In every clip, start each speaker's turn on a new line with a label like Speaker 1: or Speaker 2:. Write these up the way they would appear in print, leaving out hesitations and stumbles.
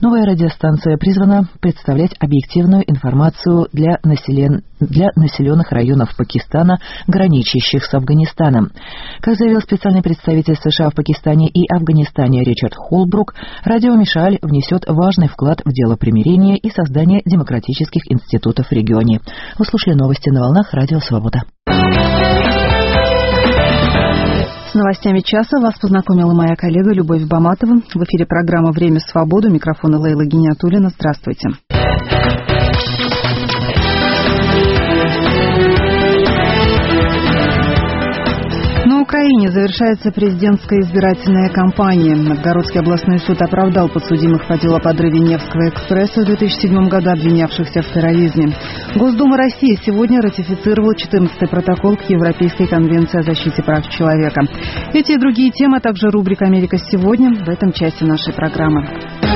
Speaker 1: Новая радиостанция призвана представлять объективную информацию для населенных районов Пакистана, граничащих с Афганистаном. Как заявил специальный представитель США в Пакистане и Афганистане Ричард Холбрук, радио Мишаль внесет важный вклад в дело примирения и создания демократических институтов в регионе. Вы слушали новости на волнах Радио Свобода.
Speaker 2: С новостями часа вас познакомила моя коллега Любовь Баматова. В эфире программа «Время свободы». Микрофон Лейла Гиниатуллина. Здравствуйте. На Украине завершается президентская избирательная кампания. Новгородский областной суд оправдал подсудимых по делу о подрыве Невского экспресса в 2007 году, обвинявшихся в терроризме. Госдума России сегодня ратифицировала 14-й протокол к Европейской конвенции о защите прав человека. Эти и другие темы, а также рубрика «Америка сегодня» в этом части нашей программы.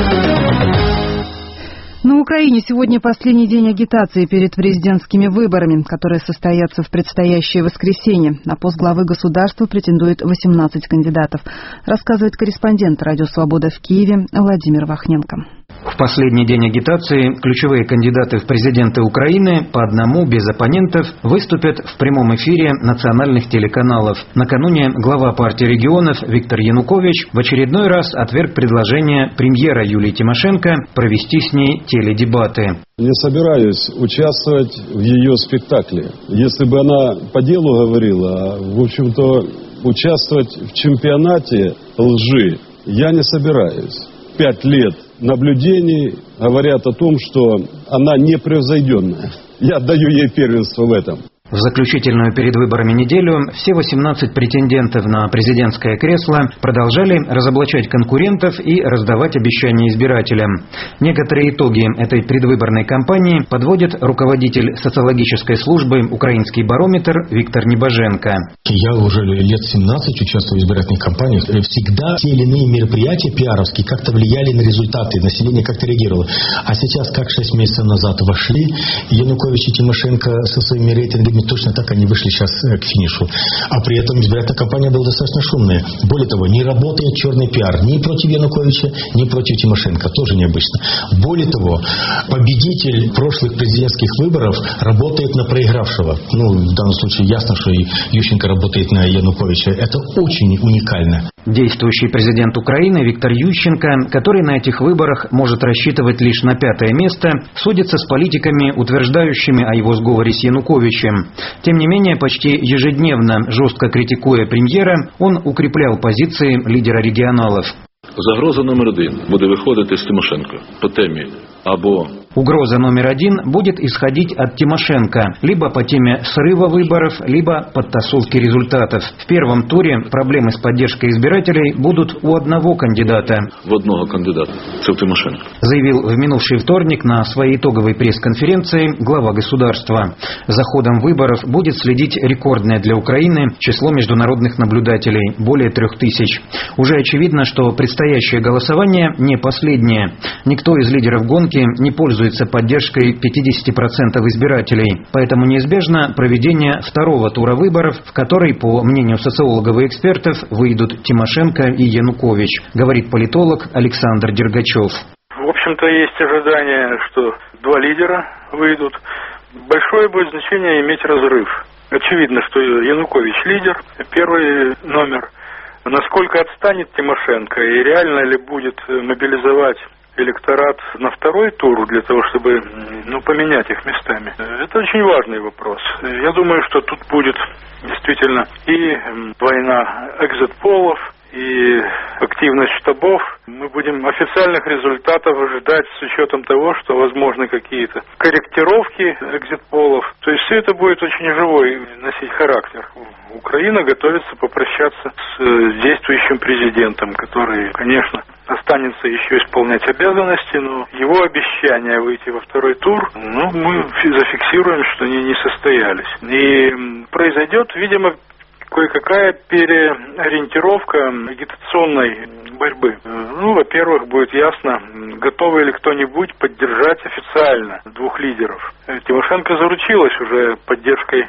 Speaker 2: На Украине сегодня последний день агитации перед президентскими выборами, которые состоятся в предстоящее воскресенье. На пост главы государства претендует 18 кандидатов, рассказывает корреспондент «Радио Свобода» в Киеве Владимир Вахненко.
Speaker 3: В последний день агитации ключевые кандидаты в президенты Украины по одному, без оппонентов, выступят в прямом эфире национальных телеканалов. Накануне глава партии регионов Виктор Янукович в очередной раз отверг предложение премьера Юлии Тимошенко провести с ней теледебаты.
Speaker 4: Не собираюсь участвовать в ее спектакле. Если бы она по делу говорила, в общем-то, участвовать в чемпионате лжи я не собираюсь. 5 лет наблюдений говорят о том, что она непревзойденная. Я отдаю ей первенство в этом.
Speaker 3: В заключительную перед выборами неделю все 18 претендентов на президентское кресло продолжали разоблачать конкурентов и раздавать обещания избирателям. Некоторые итоги этой предвыборной кампании подводит руководитель социологической службы «Украинский барометр» Виктор Небоженко.
Speaker 5: Я уже лет 17 участвую в избирательных кампаниях. Всегда те или иные мероприятия пиаровские как-то влияли на результаты, население как-то реагировало. А сейчас, как 6 месяцев назад вошли Янукович и Тимошенко со своими рейтингами, точно так они вышли сейчас к финишу. А при этом избирательная кампания была достаточно шумная. Более того, не работает черный пиар ни против Януковича, ни против Тимошенко. Тоже необычно. Более того, победитель прошлых президентских выборов работает на проигравшего. В данном случае ясно, что и Ющенко работает на Януковича. Это очень уникально.
Speaker 3: Действующий президент Украины Виктор Ющенко, который на этих выборах может рассчитывать лишь на 5-е место, судится с политиками, утверждающими о его сговоре с Януковичем. Тем не менее, почти ежедневно, жестко критикуя премьера, он укреплял позиции лидера регионалов.
Speaker 6: Загроза номер 1 буде виходити з Тимошенко по темі або...
Speaker 3: Угроза номер 1 будет исходить от Тимошенко либо по теме срыва выборов, либо подтасовки результатов. В первом туре проблемы с поддержкой избирателей будут у одного кандидата.
Speaker 6: В одного кандидата. Это Тимошенко.
Speaker 3: Заявил в минувший вторник на своей итоговой пресс-конференции глава государства. За ходом выборов будет следить рекордное для Украины число международных наблюдателей – более 3000. Уже очевидно, что предстоящее голосование не последнее. Никто из лидеров гонки не пользуется поддержкой 50% избирателей. Поэтому неизбежно проведение второго тура выборов, в который, по мнению социологов и экспертов, выйдут Тимошенко и Янукович, говорит политолог Александр Дергачев.
Speaker 7: В общем-то, есть ожидание, что 2 лидера выйдут. Большое будет значение иметь разрыв. Очевидно, что Янукович лидер, первый номер. Насколько отстанет Тимошенко и реально ли будет мобилизовать электорат на второй тур для того, чтобы поменять их местами. Это очень важный вопрос. Я думаю, что тут будет действительно и война экзит-полов, и активность штабов. Мы будем официальных результатов ожидать с учетом того, что возможны какие-то корректировки экзит-полов. То есть все это будет очень живой носить характер. Украина готовится попрощаться с действующим президентом, который, конечно, останется еще исполнять обязанности, но его обещания выйти во второй тур, мы зафиксируем, что они не состоялись. И произойдет, видимо, кое-какая переориентировка агитационной борьбы. Во-первых, будет ясно, готовы ли кто-нибудь поддержать официально 2 лидеров. Тимошенко заручилась уже поддержкой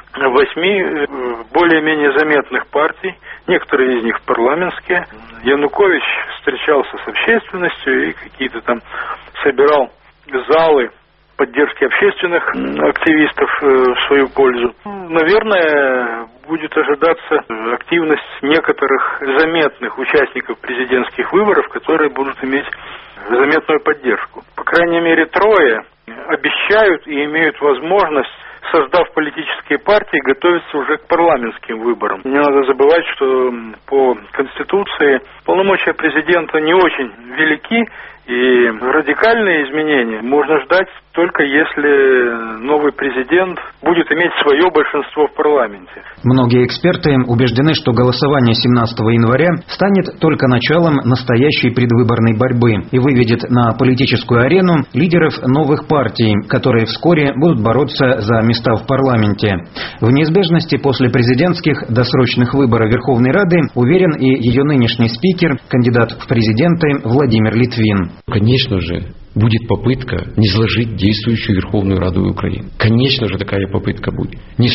Speaker 7: 8 более-менее заметных партий, некоторые из них парламентские. Янукович встречался с общественностью и какие-то там собирал залы поддержки общественных активистов в свою пользу. Наверное, будет ожидаться активность некоторых заметных участников президентских выборов, которые будут иметь заметную поддержку. По крайней мере, трое обещают и имеют возможность, создав политические партии, готовиться уже к парламентским выборам. Не надо забывать, что по Конституции полномочия президента не очень велики, и радикальные изменения можно ждать только если новый президент будет иметь свое большинство в парламенте.
Speaker 3: Многие эксперты убеждены, что голосование 17 января станет только началом настоящей предвыборной борьбы и выведет на политическую арену лидеров новых партий, которые вскоре будут бороться за места в парламенте. В неизбежности после президентских досрочных выборов Верховной Рады уверен и ее нынешний спикер, кандидат в президенты Владимир Литвин.
Speaker 8: Конечно же, будет попытка низложить действующую Верховную Раду Украины. Конечно же, такая попытка будет. Не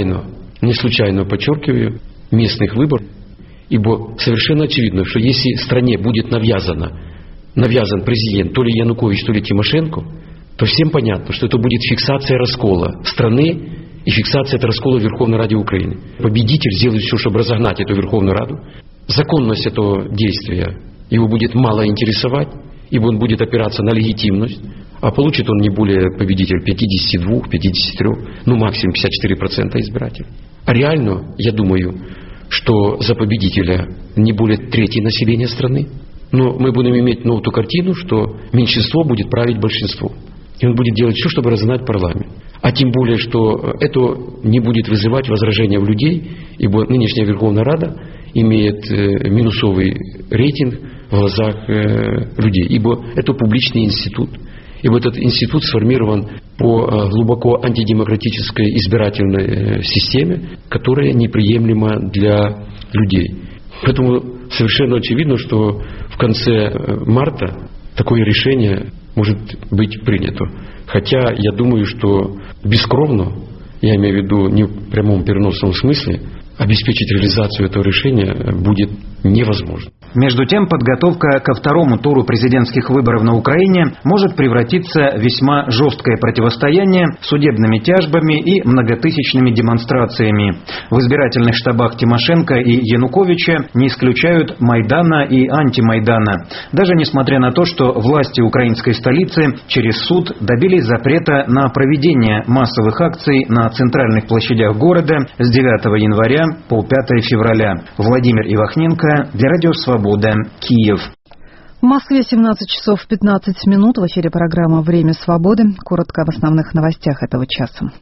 Speaker 8: случайно подчеркиваю, местных выборов, ибо совершенно очевидно, что если стране будет навязан президент, то ли Янукович, то ли Тимошенко, то всем понятно, что это будет фиксация раскола страны и фиксация этого раскола в Верховной Раде Украины. Победитель сделает все, чтобы разогнать эту Верховную Раду. Законность этого действия его будет мало интересовать, ибо он будет опираться на легитимность, а получит он не более победитель 52, 53, максимум 54% избирателей. А реально, я думаю, что за победителя не более трети населения страны. Но мы будем иметь ту картину, что меньшинство будет править большинством. И он будет делать все, чтобы разогнать парламент. А тем более, что это не будет вызывать возражения у людей, ибо нынешняя Верховная Рада имеет минусовый рейтинг в глазах людей, ибо это публичный институт. Ибо этот институт сформирован по глубоко антидемократической избирательной системе, которая неприемлема для людей. Поэтому совершенно очевидно, что в конце марта такое решение может быть принято. Хотя я думаю, что бескровно, я имею в виду не в прямом переносном смысле, обеспечить реализацию этого решения будет невозможно.
Speaker 3: Между тем, подготовка ко второму туру президентских выборов на Украине может превратиться в весьма жесткое противостояние судебными тяжбами и многотысячными демонстрациями. В избирательных штабах Тимошенко и Януковича не исключают Майдана и антимайдана. Даже несмотря на то, что власти украинской столицы через суд добились запрета на проведение массовых акций на центральных площадях города с 9 января по 5 февраля. Владимир Ивахненко для Радио Свобода, Киев.
Speaker 2: В Москве 17 часов 15 минут. В эфире программа «Время свободы». Коротко об основных новостях этого часа.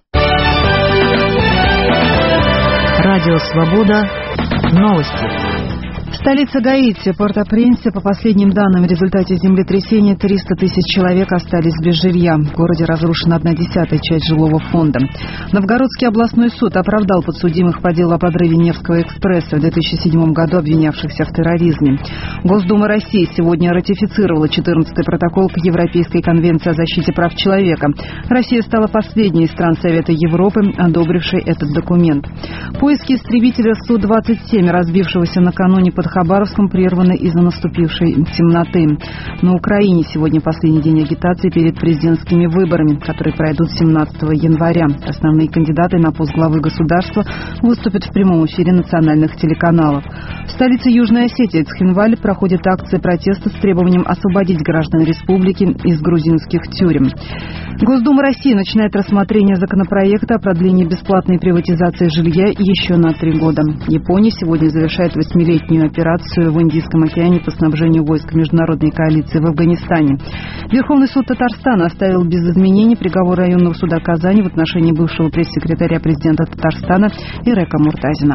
Speaker 1: Радио Свобода. Новости.
Speaker 2: Столица Гаити, Порт-о-Пренсе, по последним данным, в результате землетрясения 300 тысяч человек остались без жилья. В городе разрушена 1/10 часть жилого фонда. Новгородский областной суд оправдал подсудимых по делу о подрыве Невского экспресса в 2007 году, обвинявшихся в терроризме. Госдума России сегодня ратифицировала 14-й протокол к Европейской конвенции о защите прав человека. Россия стала последней из стран Совета Европы, одобрившей этот документ. Поиски истребителя Су-27, разбившегося накануне под Хабаровском, прерваны из-за наступившей темноты. На Украине сегодня последний день агитации перед президентскими выборами, которые пройдут 17 января. Основные кандидаты на пост главы государства выступят в прямом эфире национальных телеканалов. В столице Южной Осетии, Цхинвале, проходит акция протеста с требованием освободить граждан республики из грузинских тюрем. Госдума России начинает рассмотрение законопроекта о продлении бесплатной приватизации жилья еще на 3 года. Япония сегодня завершает 8-летнюю операцию в Индийском океане по снабжению войск международной коалиции в Афганистане. Верховный суд Татарстана оставил без изменений приговор районного суда Казани в отношении бывшего пресс-секретаря президента Татарстана Ирека Муртазина.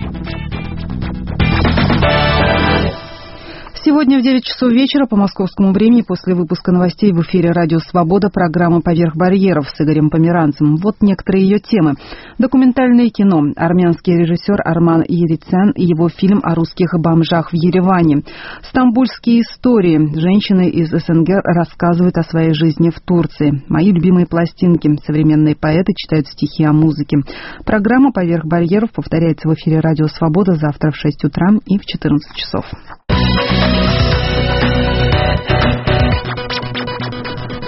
Speaker 2: Сегодня в 9 часов вечера по московскому времени после выпуска новостей в эфире «Радио Свобода» программа «Поверх барьеров» с Игорем Померанцем. Вот некоторые ее темы. Документальное кино. Армянский режиссер Арман Ерицян и его фильм о русских бомжах в Ереване. Стамбульские истории. Женщины из СНГ рассказывают о своей жизни в Турции. Мои любимые пластинки. Современные поэты читают стихи о музыке. Программа «Поверх барьеров» повторяется в эфире «Радио Свобода» завтра в 6 утра и в 14 часов.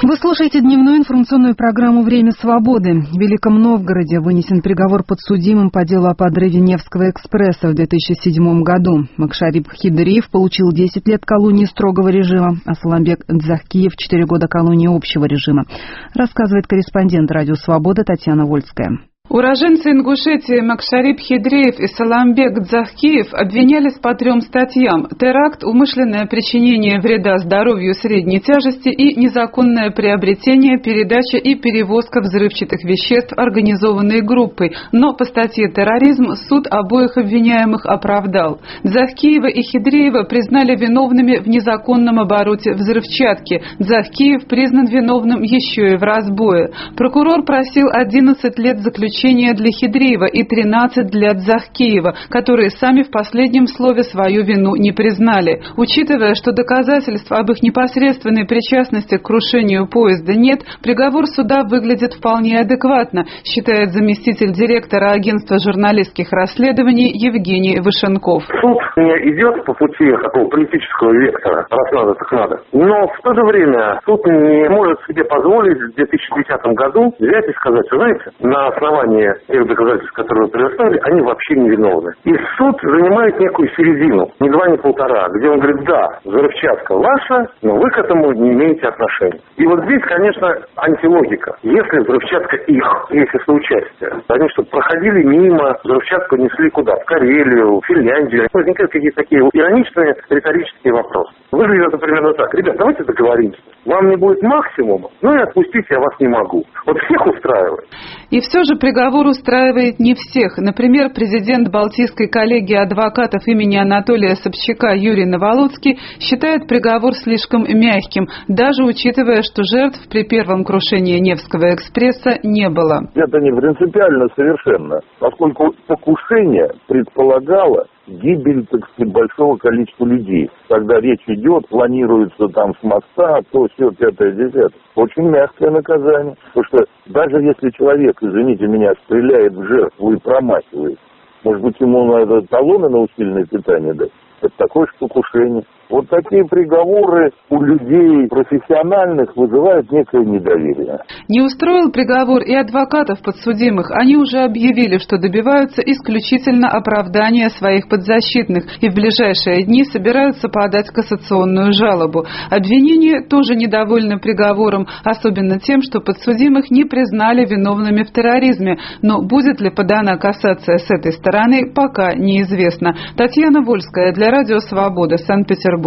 Speaker 2: Вы слушаете дневную информационную программу «Время свободы». В Великом Новгороде вынесен приговор подсудимым по делу о подрыве Невского экспресса в 2007 году. Макшарип Хидриев получил 10 лет колонии строгого режима, а Саламбек Дзахкиев 4 года колонии общего режима, рассказывает корреспондент «Радио Свобода» Татьяна Вольская.
Speaker 9: Уроженцы Ингушетии Макшарип Хидриев и Саламбек Дзахкиев обвинялись по 3 статьям: теракт, умышленное причинение вреда здоровью средней тяжести и незаконное приобретение, передача и перевозка взрывчатых веществ организованной группой. Но по статье терроризм суд обоих обвиняемых оправдал. Дзахкиева и Хидриева признали виновными в незаконном обороте взрывчатки. Дзахкиев признан виновным еще и в разбое. Прокурор просил 11 лет заключения для Хидриева и 13 для Дзахкиева, которые сами в последнем слове свою вину не признали. Учитывая, что доказательств об их непосредственной причастности к крушению поезда нет, приговор суда выглядит вполне адекватно, считает заместитель директора агентства журналистских расследований Евгений Вышенков.
Speaker 10: Суд не идет по пути такого политического вектора, раз надо, так надо. Но в то же время суд не может себе позволить в 2010 году взять и сказать, что, знаете, на основании тех доказательств, которые вы предоставили, они вообще не виновны. И суд занимает некую середину, ни 2, ни 1,5, где он говорит, да, взрывчатка ваша, но вы к этому не имеете отношения. И вот здесь, конечно, антилогика. Если взрывчатка их соучастие, они что, проходили мимо, взрывчатку несли куда? В Карелию, в Финляндию. Возникают какие-то такие ироничные риторические вопросы. Выглядит это примерно так. Ребят, давайте договоримся. Вам не будет максимума, ну и отпустить я вас не могу. Вот всех устраивает.
Speaker 9: И все же приговор устраивает не всех. Например, президент Балтийской коллегии адвокатов имени Анатолия Собчака Юрий Наволоцкий считает приговор слишком мягким, даже учитывая, что жертв при первом крушении Невского экспресса не было.
Speaker 11: Это не принципиально совершенно, поскольку покушение предполагало гибель, так сказать, большого количества людей. Когда речь идет, планируется там с моста, то все, 5-10. Очень мягкое наказание. Потому что даже если человек, извините меня, стреляет в жертву и промахивает, может быть, ему надо талоны на усиленное питание дать? Это такое же покушение. Вот такие приговоры у людей профессиональных вызывают некое недоверие.
Speaker 9: Не устроил приговор и адвокатов подсудимых. Они уже объявили, что добиваются исключительно оправдания своих подзащитных и в ближайшие дни собираются подать кассационную жалобу. Обвинение тоже недовольны приговором, особенно тем, что подсудимых не признали виновными в терроризме. Но будет ли подана кассация с этой стороны, пока неизвестно. Татьяна Вольская для Радио Свобода, Санкт-Петербург.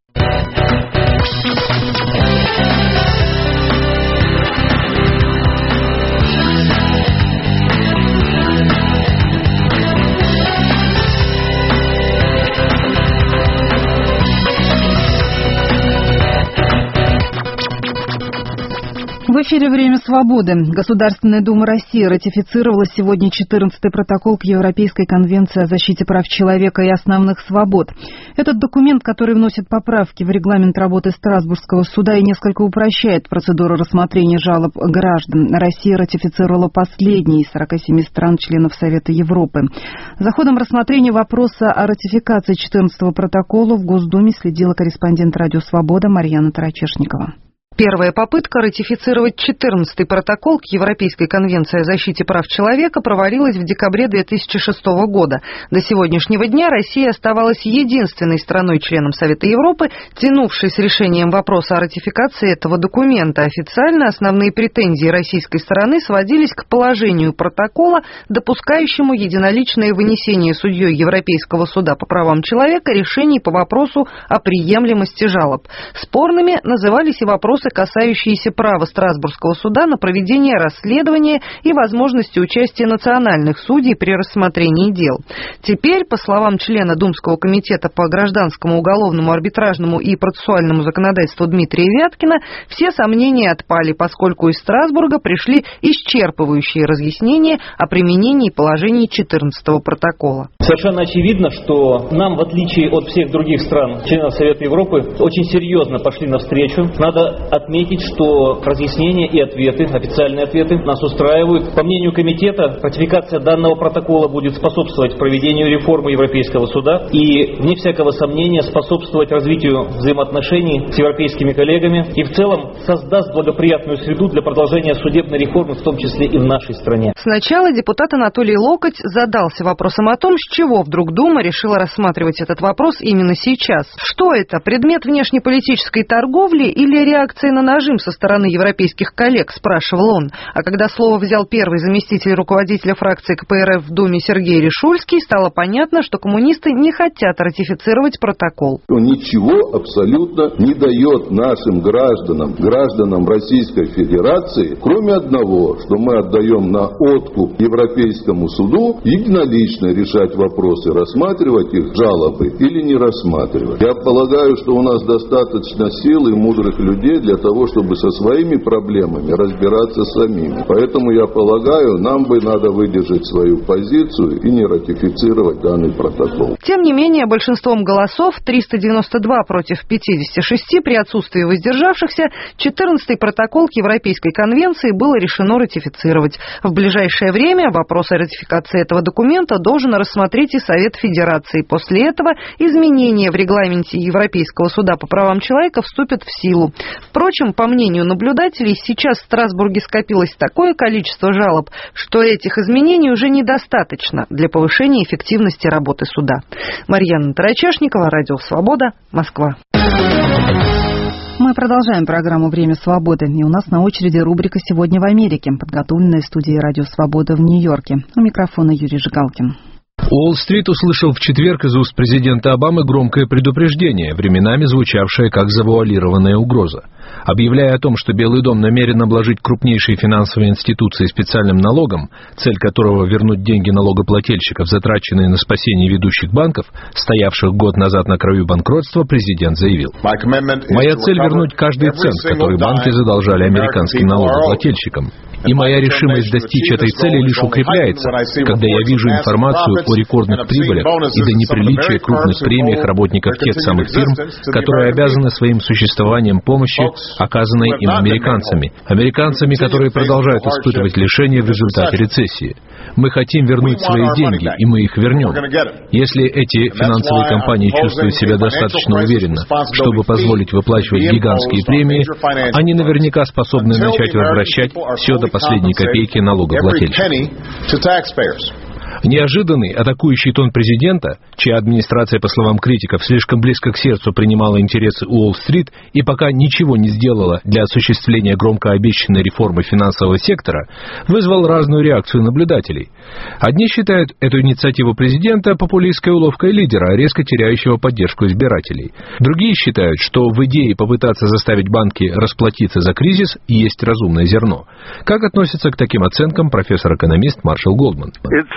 Speaker 2: В эфире «Время свободы». Государственная Дума России ратифицировала сегодня 14-й протокол к Европейской конвенции о защите прав человека и основных свобод. Этот документ, который вносит поправки в регламент работы Страсбургского суда и несколько упрощает процедуру рассмотрения жалоб граждан. Россия ратифицировала последний из 47 стран-членов Совета Европы. За ходом рассмотрения вопроса о ратификации 14-го протокола в Госдуме следила корреспондент «Радио Свобода» Марьяна Тарачешникова.
Speaker 12: Первая попытка ратифицировать 14-й протокол к Европейской конвенции о защите прав человека провалилась в декабре 2006 года. До сегодняшнего дня Россия оставалась единственной страной-членом Совета Европы, тянувшей с решением вопроса о ратификации этого документа. Официально основные претензии российской стороны сводились к положению протокола, допускающему единоличное вынесение судьей Европейского суда по правам человека решений по вопросу о приемлемости жалоб. Спорными назывались и вопросы, касающиеся права Страсбургского суда на проведение расследования и возможности участия национальных судей при рассмотрении дел. Теперь, по словам члена Думского комитета по гражданскому, уголовному, арбитражному и процессуальному законодательству Дмитрия Вяткина, все сомнения отпали, поскольку из Страсбурга пришли исчерпывающие разъяснения о применении положений 14-го протокола.
Speaker 13: Совершенно очевидно, что нам, в отличие от всех других стран, членов Совета Европы, очень серьезно пошли навстречу. Надо отметить, что разъяснения и ответы, официальные ответы нас устраивают. По мнению комитета, ратификация данного протокола будет способствовать проведению реформы Европейского суда и, вне всякого сомнения, способствовать развитию взаимоотношений с европейскими коллегами и в целом создаст благоприятную среду для продолжения судебной реформы, в том числе и в нашей стране.
Speaker 12: Сначала депутат Анатолий Локоть задался вопросом о том, с чего вдруг Дума решила рассматривать этот вопрос именно сейчас. Что это, предмет внешнеполитической торговли или реакция на нажим со стороны европейских коллег, спрашивал он. А когда слово взял первый заместитель руководителя фракции КПРФ в Думе Сергей Решульский, стало понятно, что коммунисты не хотят ратифицировать протокол.
Speaker 14: Он ничего абсолютно не дает нашим гражданам Российской Федерации, кроме одного, что мы отдаем на откуп Европейскому суду единолично решать вопросы, рассматривать их жалобы или не рассматривать. Я полагаю, что у нас достаточно сил и мудрых людей для того, чтобы со своими проблемами разбираться самими. Поэтому я полагаю, нам бы надо выдержать свою позицию и не ратифицировать данный протокол.
Speaker 12: Тем не менее, большинством голосов, 392 против 56, при отсутствии воздержавшихся, 14-й протокол к Европейской конвенции было решено ратифицировать. В ближайшее время вопрос о ратификации этого документа должен рассмотреть и Совет Федерации. После этого изменения в регламенте Европейского суда по правам человека вступят в силу. Впрочем, по мнению наблюдателей, сейчас в Страсбурге скопилось такое количество жалоб, что этих изменений уже недостаточно для повышения эффективности работы суда. Марьяна Тарачешникова, Радио Свобода, Москва.
Speaker 2: Мы продолжаем программу «Время свободы». И у нас на очереди рубрика «Сегодня в Америке», подготовленная студией «Радио Свобода» в Нью-Йорке. У микрофона Юрий Жигалкин.
Speaker 15: Уолл-стрит услышал в четверг из уст президента Обамы громкое предупреждение, временами звучавшее как завуалированная угроза. Объявляя о том, что Белый дом намерен обложить крупнейшие финансовые институции специальным налогом, цель которого вернуть деньги налогоплательщиков, затраченные на спасение ведущих банков, стоявших год назад на краю банкротства, президент заявил: «Моя цель — вернуть каждый цент, который банки задолжали американским налогоплательщикам. И моя решимость достичь этой цели лишь укрепляется, когда я вижу информацию о рекордных прибылях и до неприличия крупных премиях работников тех самых фирм, которые обязаны своим существованием помощи, оказанной им американцами, которые продолжают испытывать лишения в результате рецессии. Мы хотим вернуть свои деньги, и мы их вернем. Если эти финансовые компании чувствуют себя достаточно уверенно, чтобы позволить выплачивать гигантские премии, они наверняка способны начать возвращать все до последней копейки налогоплательщикам». Неожиданный атакующий тон президента, чья администрация, по словам критиков, слишком близко к сердцу принимала интересы Уолл-стрит и пока ничего не сделала для осуществления громко обещанной реформы финансового сектора, вызвал разную реакцию наблюдателей. Одни считают эту инициативу президента популистской уловкой лидера, резко теряющего поддержку избирателей. Другие считают, что в идее попытаться заставить банки расплатиться за кризис есть разумное зерно. Как относится к таким оценкам профессор-экономист Маршалл Голдман?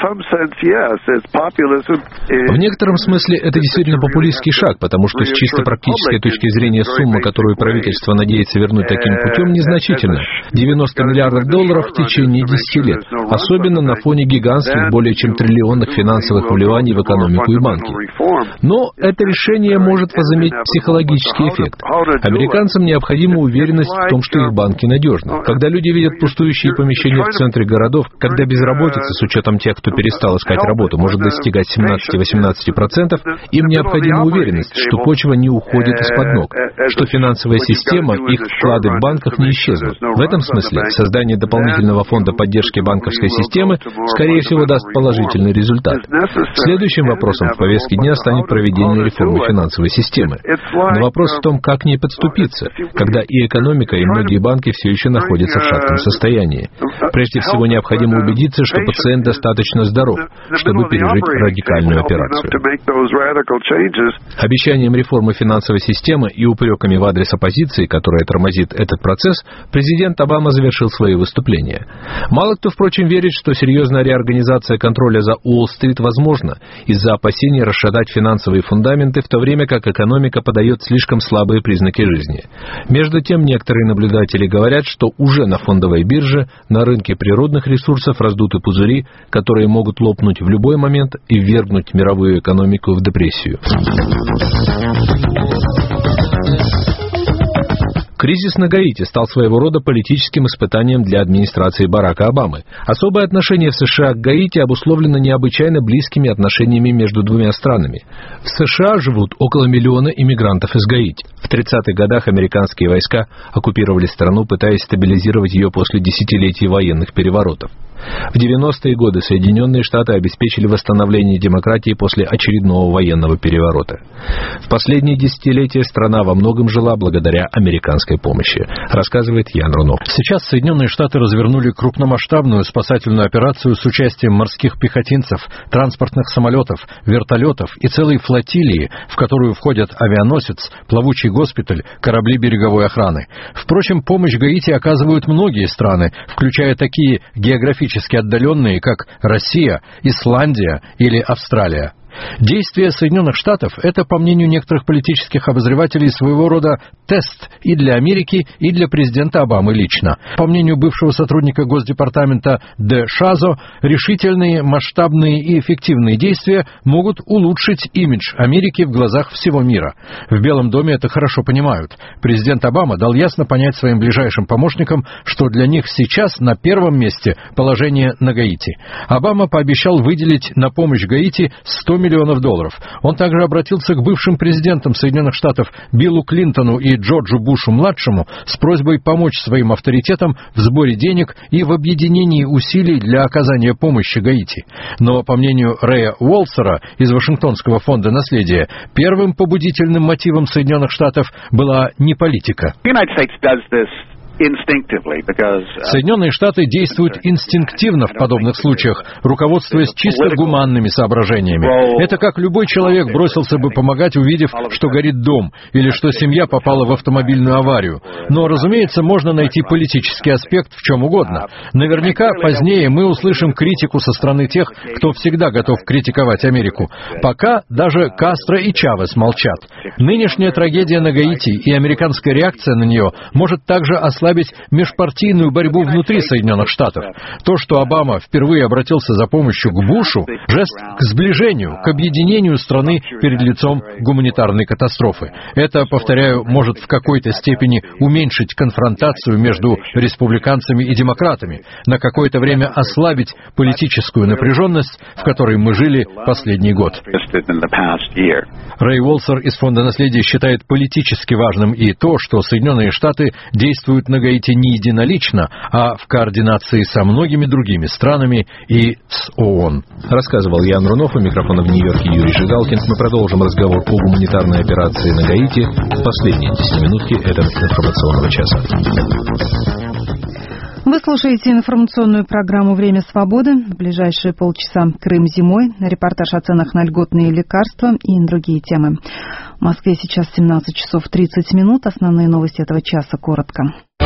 Speaker 15: В некотором смысле это действительно популистский шаг, потому что с чисто практической точки зрения сумма, которую правительство надеется вернуть таким путем, незначительна. $90 миллиардов в течение 10 лет, особенно на фоне гигантских, более чем триллионных финансовых вливаний в экономику и банки. Но это решение может возыметь психологический эффект. Американцам необходима уверенность в том, что их банки надежны. Когда люди видят пустующие помещения в центре городов, когда безработица, с учетом тех, кто перестал искать работу, может достигать 17-18%, им необходима уверенность, что почва не уходит из-под ног, что финансовая система, их вклады в банках не исчезнут. В этом смысле создание дополнительного фонда поддержки банковской системы, скорее всего, даст положительный результат. Следующим вопросом в повестке дня станет проведение реформы финансовой системы. Но вопрос в том, как к ней подступиться, когда и экономика, и многие банки все еще находятся в шатком состоянии. Прежде всего, необходимо убедиться, что пациент достаточно здоров, чтобы пережить радикальную операцию. Обещанием реформы финансовой системы и упреками в адрес оппозиции, которая тормозит этот процесс, президент Обама завершил свои выступления. Мало кто, впрочем, верит, что серьезная реорганизация контроля за Уолл-стрит возможна из-за опасений расшатать финансовые фундаменты, в то время как экономика подает слишком слабые признаки жизни. Между тем, некоторые наблюдатели говорят, что уже на фондовой бирже, на рынке природных ресурсов раздуты пузыри, которые могут лопнуть в любой момент и ввергнуть мировую экономику в депрессию. Кризис на Гаити стал своего рода политическим испытанием для администрации Барака Обамы. Особое отношение в США к Гаити обусловлено необычайно близкими отношениями между двумя странами. В США живут около миллиона иммигрантов из Гаити. В 30-х годах американские войска оккупировали страну, пытаясь стабилизировать ее после десятилетий военных переворотов. В 90-е годы Соединенные Штаты обеспечили восстановление демократии после очередного военного переворота. В последние десятилетия страна во многом жила благодаря американской помощи, рассказывает Ян Рунов.
Speaker 16: Сейчас Соединенные Штаты развернули крупномасштабную спасательную операцию с участием морских пехотинцев, транспортных самолетов, вертолетов и целой флотилии, в которую входят авианосец, плавучий госпиталь, корабли береговой охраны. Впрочем, помощь Гаити оказывают многие страны, включая такие географически отдаленные, как Россия, Исландия или Австралия. Действия Соединенных Штатов – это, по мнению некоторых политических обозревателей, своего рода тест и для Америки, и для президента Обамы лично. По мнению бывшего сотрудника Госдепартамента Де Шазо, решительные, масштабные и эффективные действия могут улучшить имидж Америки в глазах всего мира. В Белом доме это хорошо понимают. Президент Обама дал ясно понять своим ближайшим помощникам, что для них сейчас на первом месте положение на Гаити. Обама пообещал выделить на помощь Гаити $100 миллионов. Он также обратился к бывшим президентам Соединенных Штатов Биллу Клинтону и Джорджу Бушу-младшему с просьбой помочь своим авторитетам в сборе денег и в объединении усилий для оказания помощи Гаити. Но, по мнению Рэя Уолсера из Вашингтонского фонда наследия, первым побудительным мотивом Соединенных Штатов была не политика. Соединенные Штаты действуют инстинктивно в подобных случаях, руководствуясь чисто гуманными соображениями. Это как любой человек бросился бы помогать, увидев, что горит дом, или что семья попала в автомобильную аварию. Но, разумеется, можно найти политический аспект в чем угодно. Наверняка позднее мы услышим критику со стороны тех, кто всегда готов критиковать Америку. Пока даже Кастро и Чавес молчат. Нынешняя трагедия на Гаити и американская реакция на нее может также ослабить межпартийную борьбу внутри Соединенных Штатов. То, что Обама впервые обратился за помощью к Бушу, жест к сближению, к объединению страны перед лицом гуманитарной катастрофы. Это, повторяю, может в какой-то степени уменьшить конфронтацию между республиканцами и демократами, на какое-то время ослабить политическую напряженность, в которой мы жили последний год. Рэй Уолсер из Фонда наследия считает политически важным и то, что Соединенные Штаты действуют на Гаити не единолично, а в координации со многими другими странами и с ООН.
Speaker 15: Рассказывал Ян Рунов, у микрофона в Нью-Йорке Юрий Жигалкин. Мы продолжим разговор о гуманитарной операции на Гаити в последние 10 минутки этого информационного часа.
Speaker 2: Вы слушаете информационную программу «Время свободы». В ближайшие полчаса «Крым зимой», репортаж о ценах на льготные лекарства и другие темы. В Москве сейчас 17 часов 30 минут. Основные новости этого часа коротко.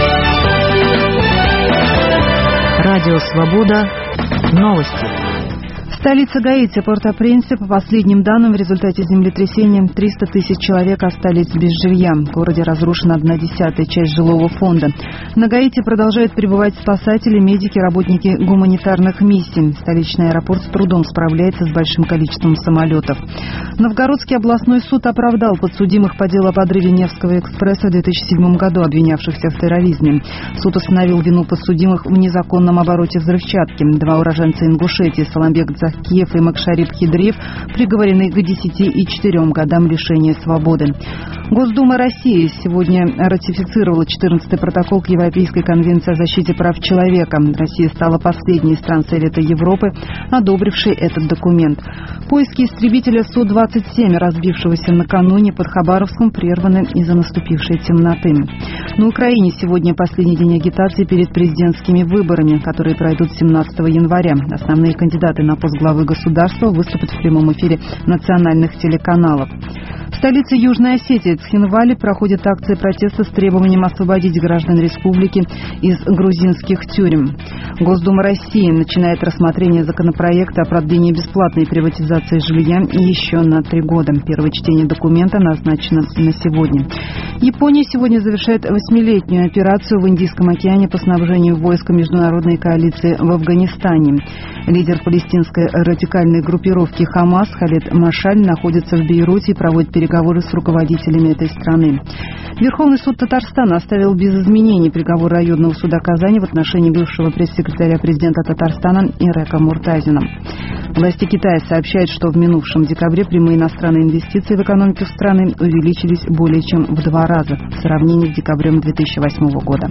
Speaker 1: Радио «Свобода». Новости.
Speaker 2: Столица Гаити, Порт-о-Пренсе, по последним данным, в результате землетрясения 300 тысяч человек остались без жилья. В городе разрушена 1/10 часть жилого фонда. На Гаити продолжают прибывать спасатели, медики, работники гуманитарных миссий. Столичный аэропорт с трудом справляется с большим количеством самолетов. Новгородский областной суд оправдал подсудимых по делу о подрыве Невского экспресса в 2007 году, обвинявшихся в терроризме. Суд установил вину подсудимых в незаконном обороте взрывчатки. Два уроженца Ингушетии, Саламбек Дзахкиев и Макшарип Хидриев, приговорены к 10 и 4 годам лишения свободы. Госдума России сегодня ратифицировала 14-й протокол к Европейской конвенции о защите прав человека. Россия стала последней из стран Совета Европы, одобрившей этот документ. Поиски истребителя Су-27, разбившегося накануне под Хабаровском, прерваны из-за наступившей темноты. На Украине сегодня последний день агитации перед президентскими выборами, которые пройдут 17 января. Основные кандидаты на пост главы государства выступят в прямом эфире национальных телеканалов. В столице Южной Осетии Цхинвале проходит акция протеста с требованием освободить граждан республики из грузинских тюрем. Госдума России начинает рассмотрение законопроекта о продлении бесплатной приватизации жилья еще на 3 года. Первое чтение документа назначено на сегодня. Япония сегодня завершает 8-летнюю операцию в Индийском океане по снабжению войск международной коалиции в Афганистане. Лидер палестинской радикальной группировки «Хамас» Халед Машаль находится в Бейруте и проводит переговоры с руководителями этой страны. Верховный суд Татарстана оставил без изменений приговор районного суда Казани в отношении бывшего пресс-секретаря президента Татарстана Ирека Муртазина. Власти Китая сообщают, что в минувшем декабре прямые иностранные инвестиции в экономику страны увеличились более чем в 2 раза в сравнении с декабрем 2008 года.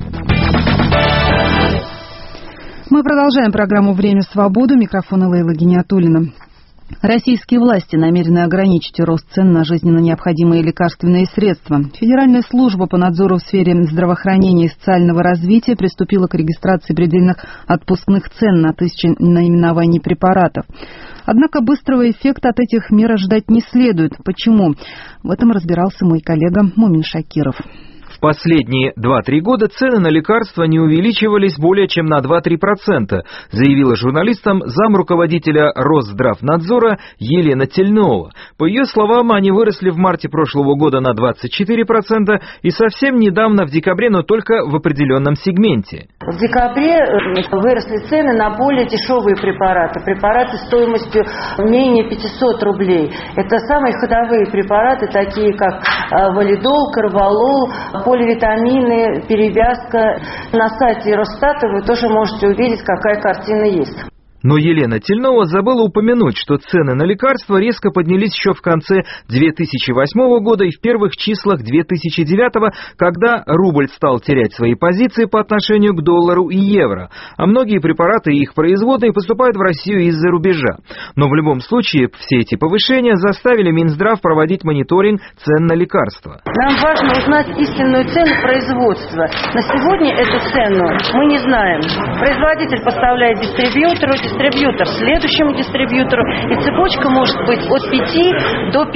Speaker 2: Мы продолжаем программу «Время свободы». У микрофона Лейла Гиниатуллина. Российские власти намерены ограничить рост цен на жизненно необходимые лекарственные средства. Федеральная служба по надзору в сфере здравоохранения и социального развития приступила к регистрации предельных отпускных цен на 1000 наименований препаратов. Однако быстрого эффекта от этих мер ждать не следует. Почему? В этом разбирался мой коллега Мумин Шакиров.
Speaker 17: В последние 2-3 года цены на лекарства не увеличивались более чем на 2-3%, заявила журналистам замруководителя Росздравнадзора Елена Тельнова. По ее словам, они выросли в марте прошлого года на 24% и совсем недавно в декабре, но только в определенном сегменте.
Speaker 18: В декабре выросли цены на более дешевые препараты, препараты стоимостью менее 500 рублей. Это самые ходовые препараты, такие как валидол, карвалол, поливитамины, перевязка. На сайте Росстата вы тоже можете увидеть, какая картина есть.
Speaker 17: Но Елена Тельнова забыла упомянуть, что цены на лекарства резко поднялись еще в конце 2008 года и в первых числах 2009, когда рубль стал терять свои позиции по отношению к доллару и евро, а многие препараты и их производные поступают в Россию из-за рубежа. Но в любом случае все эти повышения заставили Минздрав проводить мониторинг цен на лекарства.
Speaker 18: Нам важно узнать истинную цену производства. На сегодня эту цену мы не знаем. Производитель поставляет дистрибьютору следующему дистрибьютору, и цепочка может быть от 5 до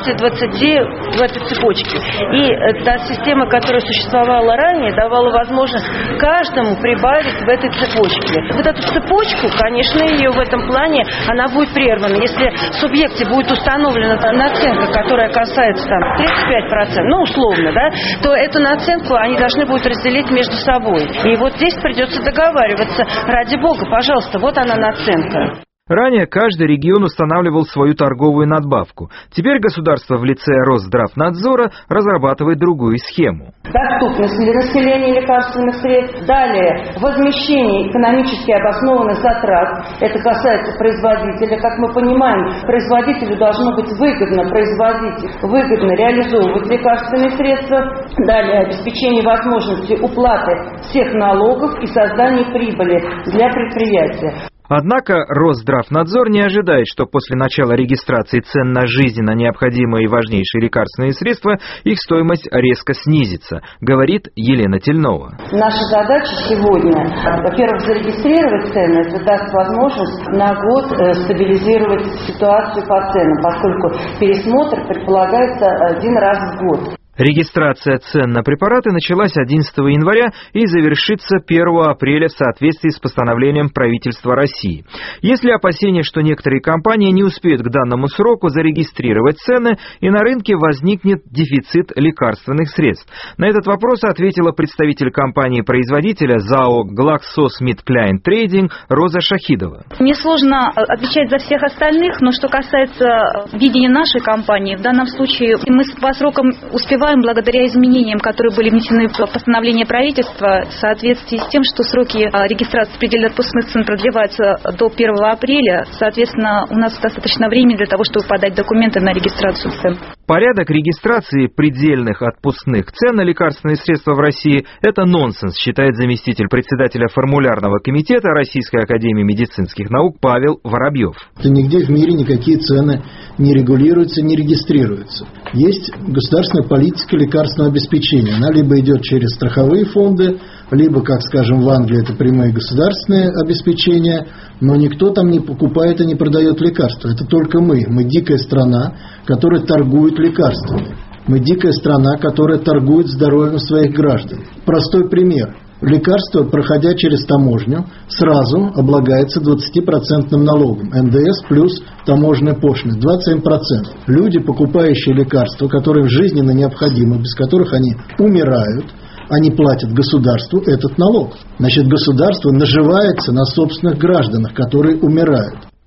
Speaker 18: 15-20 в этой цепочке. И та система, которая существовала ранее, давала возможность каждому прибавить в этой цепочке. Вот эту цепочку, конечно, ее в этом плане, она будет прервана. Если в субъекте будет установлена наценка, которая касается там 35%, ну условно, да, то эту наценку они должны будут разделить между собой. И вот здесь придется договариваться. Ради бога, пожалуйста, вот она наценка.
Speaker 17: Ранее каждый регион устанавливал свою торговую надбавку. Теперь государство в лице Росздравнадзора разрабатывает другую схему.
Speaker 18: Доступность для населения лекарственных средств. Далее, возмещение экономически обоснованных затрат. Это касается производителя. Как мы понимаем, производителю должно быть выгодно производить, выгодно реализовывать лекарственные средства. Далее, обеспечение возможности уплаты всех налогов и создание прибыли для предприятия.
Speaker 17: Однако Росздравнадзор не ожидает, что после начала регистрации цен на жизненно необходимые и важнейшие лекарственные средства их стоимость резко снизится, говорит Елена Тельнова.
Speaker 18: Наша задача сегодня, во-первых, зарегистрировать цены, это даст возможность на год стабилизировать ситуацию по ценам, поскольку пересмотр предполагается 1 раз в год.
Speaker 17: Регистрация цен на препараты началась 11 января и завершится 1 апреля в соответствии с постановлением правительства России. Есть ли опасения, что некоторые компании не успеют к данному сроку зарегистрировать цены и на рынке возникнет дефицит лекарственных средств? На этот вопрос ответила представитель компании-производителя ЗАО GlaxoSmithKline Trading Роза Шахидова.
Speaker 19: Мне сложно отвечать за всех остальных, но что касается видения нашей компании, в данном случае мы по срокам успеваем благодаря изменениям, которые были внесены в постановление правительства в соответствии с тем, что сроки регистрации предельно отпускных цен продлеваются до 1 апреля. Соответственно, у нас достаточно времени для того, чтобы подать документы на регистрацию цен.
Speaker 17: Порядок регистрации предельных отпускных цен на лекарственные средства в России – это нонсенс, считает заместитель председателя формулярного комитета Российской академии медицинских наук Павел Воробьев.
Speaker 20: Нигде в мире никакие цены не регулируются, не регистрируются. Есть государственная политика лекарственного обеспечения. Она либо идет через страховые фонды, либо, как скажем, в Англии это прямые государственные обеспечения, но никто там не покупает и не продает лекарства. Это только мы. Мы дикая страна, которая торгует лекарствами. Мы дикая страна, которая торгует здоровьем своих граждан. Простой пример. Лекарство, проходя через таможню, сразу облагается 20% налогом. НДС плюс таможенная пошлина. 27%. Люди, покупающие лекарства, которые жизненно необходимы, без которых они умирают, они платят государству этот налог. Значит, государство наживается на собственных гражданах, которые умирают.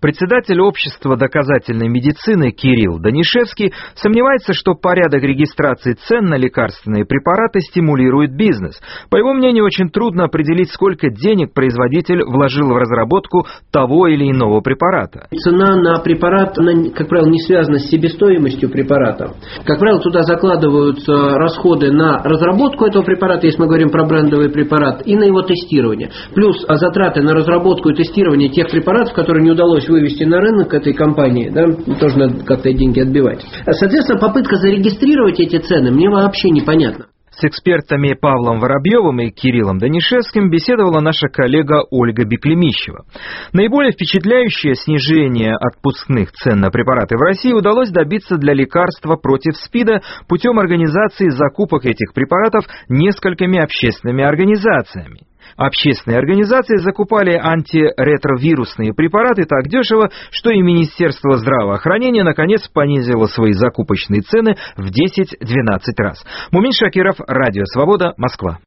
Speaker 17: Председатель общества доказательной медицины Кирилл Данишевский сомневается, что порядок регистрации цен на лекарственные препараты стимулирует бизнес. По его мнению, очень трудно определить, сколько денег производитель вложил в разработку того или иного препарата.
Speaker 21: Цена на препарат, она, как правило, не связана с себестоимостью препарата. Как правило, туда закладываются расходы на разработку этого препарата, если мы говорим про брендовый препарат, и на его тестирование. Плюс затраты на разработку и тестирование тех препаратов, которые не удалось вывести на рынок этой компании, да, тоже надо как-то деньги отбивать. Соответственно, попытка зарегистрировать эти цены мне вообще непонятна.
Speaker 17: С экспертами Павлом Воробьевым и Кириллом Данишевским беседовала наша коллега Ольга Беклемищева. Наиболее впечатляющее снижение отпускных цен на препараты в России удалось добиться для лекарства против СПИДа путем организации закупок этих препаратов несколькими общественными организациями. Общественные организации закупали антиретровирусные препараты так дешево, что и Министерство здравоохранения наконец понизило свои закупочные цены в 10-12 раз. Мумин Шакиров, Радио Свобода, Москва.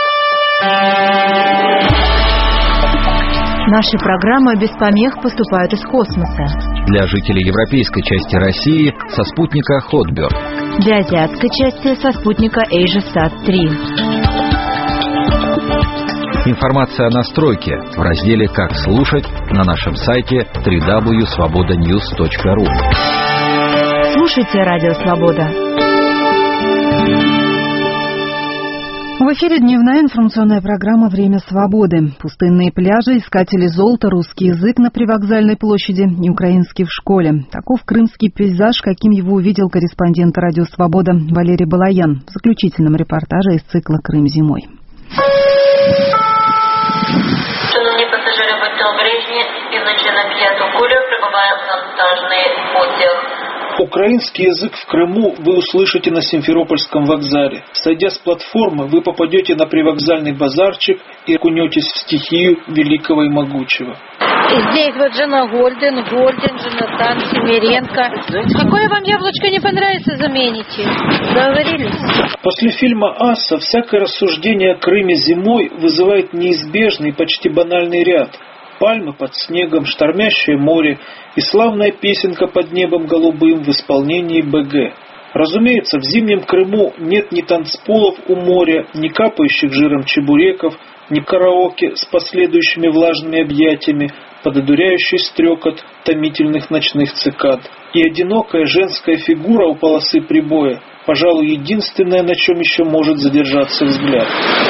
Speaker 22: Наши программы без помех поступают из космоса.
Speaker 23: Для жителей европейской части России со спутника Hotbird.
Speaker 22: Для азиатской части со спутника AsiaSat-3.
Speaker 23: Информация о настройке в разделе «Как слушать» на нашем сайте www.svobodanews.ru.
Speaker 22: Слушайте Радио Свобода.
Speaker 2: В эфире дневная информационная программа «Время свободы». Пустынные пляжи, искатели золота, русский язык на привокзальной площади и украинский в школе. Таков крымский пейзаж, каким его увидел корреспондент «Радио Свобода» Валерий Балаян в заключительном репортаже из цикла «Крым зимой».
Speaker 24: Шановні пасажири, будьте обережні, з півночі на 5-ту кулю прибуває вантажний потяг.
Speaker 25: Украинский язык в Крыму вы услышите на Симферопольском вокзале. Сойдя с платформы, вы попадете на привокзальный базарчик и окунетесь в стихию великого и могучего.
Speaker 24: И здесь вот жена Гольден, Джонатан, Семиренко. Какое вам яблочко не понравится, замените. Договорились?
Speaker 25: После фильма «Асса» всякое рассуждение о Крыме зимой вызывает неизбежный, почти банальный ряд. Пальмы под снегом, штормящее море и славная песенка под небом голубым в исполнении БГ. Разумеется, в зимнем Крыму нет ни танцполов у моря, ни капающих жиром чебуреков, ни караоке с последующими влажными объятиями, под одуряющий стрекот томительных ночных цикад. И одинокая женская фигура у полосы прибоя, пожалуй, единственное, на чем еще может задержаться взгляд.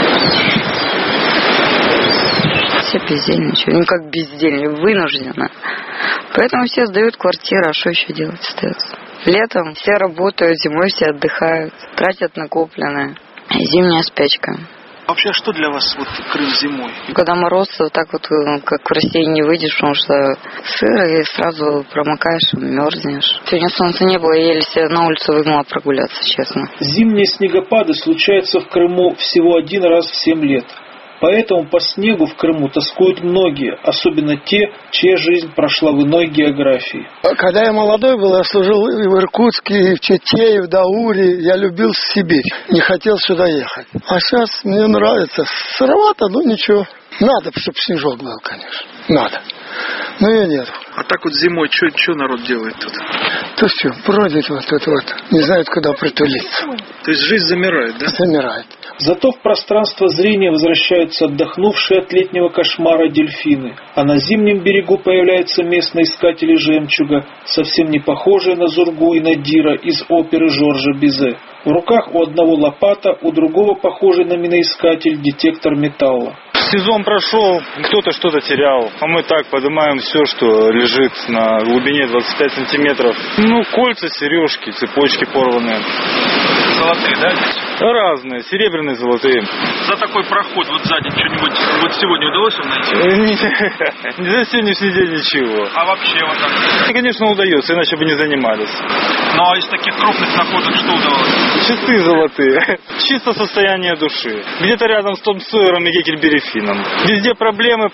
Speaker 26: Все бездельничают, как безделье, вынужденно. Поэтому все сдают квартиры, а что еще делать остается? Летом все работают, зимой все отдыхают, тратят накопленное. Зимняя спячка.
Speaker 25: Вообще, что для вас вот Крым зимой?
Speaker 26: Когда мороз, вот так вот, как в России не выйдешь, потому что сыро, и сразу промокаешь, мерзнешь. Сегодня солнца не было, я еле себе на улицу выгнала прогуляться, честно.
Speaker 25: Зимние снегопады случаются в Крыму всего один раз в 7 лет. Поэтому по снегу в Крыму тоскуют многие, особенно те, чья жизнь прошла в иной географии.
Speaker 27: Когда я молодой был, я служил и в Иркутске, и в Чите, и в Дауре. Я любил Сибирь, не хотел сюда ехать. А сейчас мне нравится. Сыровато, но ничего. Надо, чтобы снежок был, конечно. Надо. Но ее нет.
Speaker 25: А так вот зимой что народ делает тут?
Speaker 27: То все, бродит вот тут вот. Не знает, куда притулиться.
Speaker 25: То есть жизнь замирает, да?
Speaker 27: Замирает.
Speaker 25: Зато в пространство зрения возвращаются отдохнувшие от летнего кошмара дельфины, а на зимнем берегу появляются местные искатели жемчуга, совсем не похожие на Зургу и Надира из оперы Жоржа Бизе. В руках у одного лопата, у другого похожий на миноискатель детектор металла.
Speaker 28: Сезон прошел, кто-то что-то терял, а мы так поднимаем все, что лежит на глубине 25 сантиметров. Кольца, сережки, цепочки порванные.
Speaker 25: Золотые, да, здесь?
Speaker 28: Разные, серебряные, золотые.
Speaker 25: За такой проход вот сзади что-нибудь вот сегодня удалось вам найти?
Speaker 28: Не за сегодняшний день ничего.
Speaker 25: А вообще вот так?
Speaker 28: Конечно, удается, иначе бы не занимались.
Speaker 25: Ну а из таких крупных находок что удалось?
Speaker 28: Чистые золотые. Чисто состояние души. Где-то рядом с Том Сойером и Геккельбери-Финном. Везде проблемы.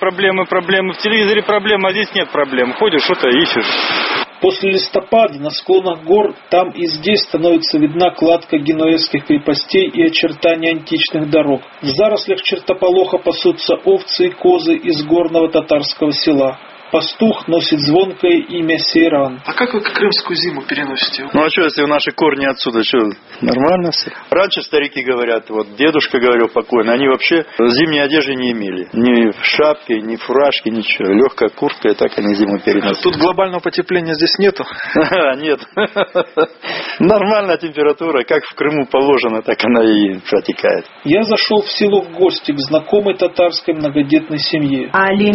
Speaker 28: В телевизоре проблемы, а здесь нет проблем. Ходишь, что-то ищешь.
Speaker 25: После листопада на склонах гор там и здесь становится видна кладка генуэзских крепостей и очертания античных дорог. В зарослях чертополоха пасутся овцы и козы из горного татарского села. Пастух носит звонкое имя Сейран. А как вы крымскую зиму переносите?
Speaker 3: Ну а что, если наши корни отсюда, что, нормально все? Раньше старики говорят, вот дедушка говорил покойно, они вообще зимней одежды не имели. Ни шапки, ни фуражки, ничего. Легкая куртка, и так они зиму переносят.
Speaker 25: Тут глобального потепления здесь нету?
Speaker 3: Нет. Нормальная температура, как в Крыму положено, так она и протекает.
Speaker 25: Я зашел в село в гости к знакомой татарской многодетной семье.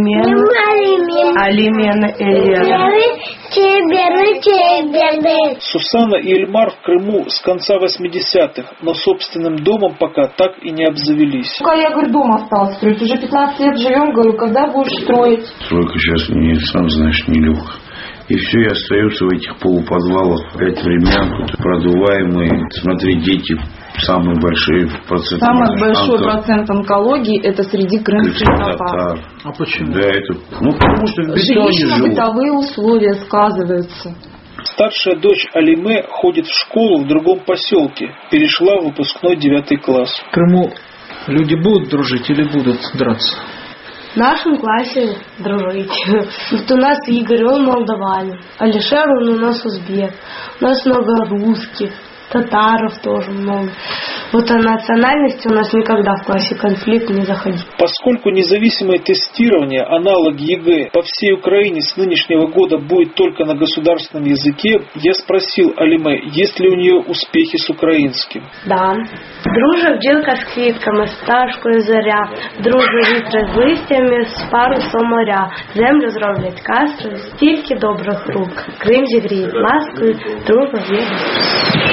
Speaker 25: Сусана и Эльмар в Крыму с конца 80-х, но собственным домом пока так и не обзавелись.
Speaker 4: Я, говорю, дом осталось строить. Уже 15 лет живем, говорю, когда будешь строить?
Speaker 5: Стройка сейчас мне, сам знаешь, нелегко. И все, и остаются в этих полуподвалах 5 времен, продуваемые. Смотри, дети самые большие проценты.
Speaker 4: Самый большой процент онкологии это среди крымских татар.
Speaker 5: А почему? Да, это, потому что в бетоне живут.
Speaker 4: Жилищно-бытовые условия сказываются.
Speaker 25: Старшая дочь Алиме ходит в школу в другом поселке. Перешла в выпускной 9 класс. В Крыму люди будут дружить или будут драться?
Speaker 4: В нашем классе дружить. Вот у нас Игорь, он молдаванин. Алишер, он у нас узбек. У нас много русских. Татаров тоже много. Вот о национальности у нас никогда в классе конфликт не заходил.
Speaker 25: Поскольку независимое тестирование, аналог ЕГЭ, по всей Украине с нынешнего года будет только на государственном языке, я спросил Алиме, есть ли у нее успехи с украинским.
Speaker 4: Да. Дружа бджілка з квітками, з пташкою зоря, дружу вітри з листями, з парусом моря. Землю зроблять кастрою, стільки добрих рук. Крим зігріє ласкою, дружба вірить.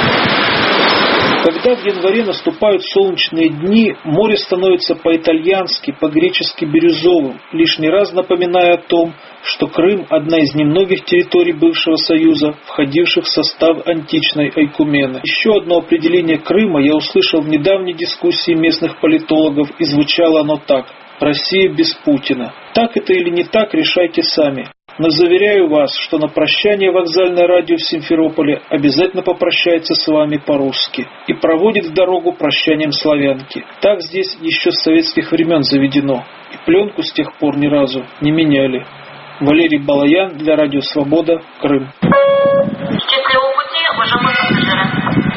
Speaker 25: Когда в январе наступают солнечные дни, море становится по-итальянски, по-гречески бирюзовым, лишний раз напоминая о том, что Крым – одна из немногих территорий бывшего Союза, входивших в состав античной Айкумены. Еще одно определение Крыма я услышал в недавней дискуссии местных политологов, и звучало оно так: «Россия без Путина». Так это или не так, решайте сами. Но заверяю вас, что на прощание вокзальное радио в Симферополе обязательно попрощается с вами по-русски и проводит в дорогу прощанием славянки. Так здесь еще с советских времен заведено, и пленку с тех пор ни разу не меняли. Валерий Балаян для Радио Свобода, Крым.
Speaker 6: Счастливого пути, уважаемые пассажиры.